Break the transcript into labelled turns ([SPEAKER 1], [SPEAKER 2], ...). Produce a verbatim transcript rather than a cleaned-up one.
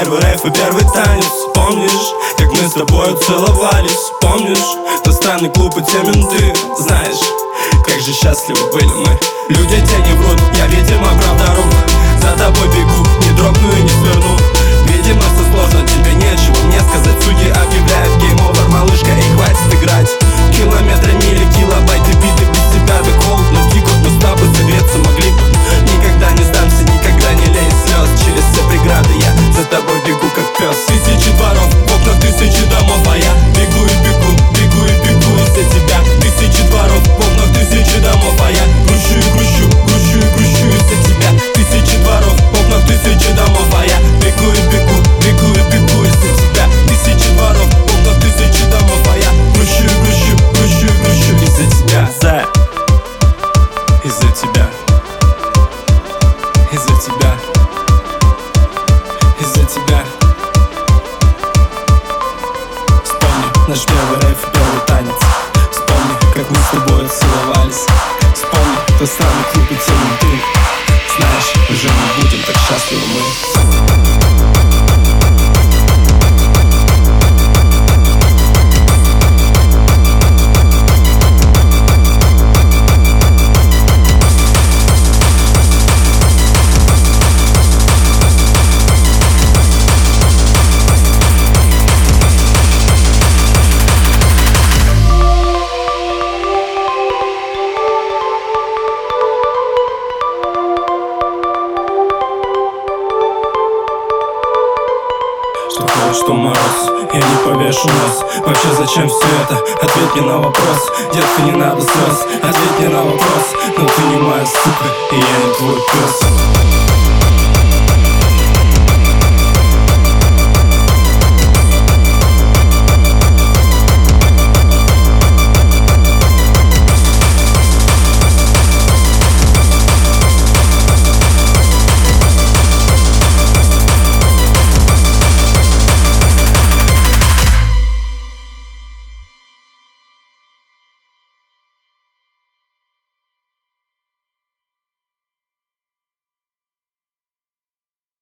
[SPEAKER 1] первый рейв и первый танец. Помнишь, как мы с тобой целовались? Помнишь, тот странный клуб и те менты? Знаешь, как же счастливы были мы. Люди те не врут, я, видимо, правда рук. За тобой бегу, не дрогну и не сверну. Видимо, все сложно, тебе нечего мне сказать. Судьи объявляют гейм-овер, малышка, и хватит играть. Километрами или килобайты биты, без тебя так холодно в дико. Но с тобой согреться могли бы. Никогда не сдамся, никогда не лей слез. Через все преграды я за тобой бегу, как пес. Тысячи дворов, в окнах тысячи домов, а я бегу и бегу, бегу и бегу из-за тебя. Тысячи дворов, в окнах тысячи домов, а я грущу и грущу, грущу и грущу из-за тебя. Тысячи дворов, в окнах тысячи домов, а я бегу и бегу, бегу и бегу из-за тебя. Тысячи дворов, в окнах тысячи домов, а я грущу и грущу, грущу и грущу из-за тебя. За, из-за тебя, из-за тебя, из-за тебя. Вспомни наш первый рейв и первый танец. Вспомни, как мы с тобой целовались. Вспомни тот странный клуб и те менты. Знаешь, уже не будем так счастливы мы. Что мороз, я не повешу нос. Вообще зачем все это? Ответь мне на вопрос. Детка, не надо слез. Ответь мне на вопрос. Но ты не моя сука, и я не твой пес.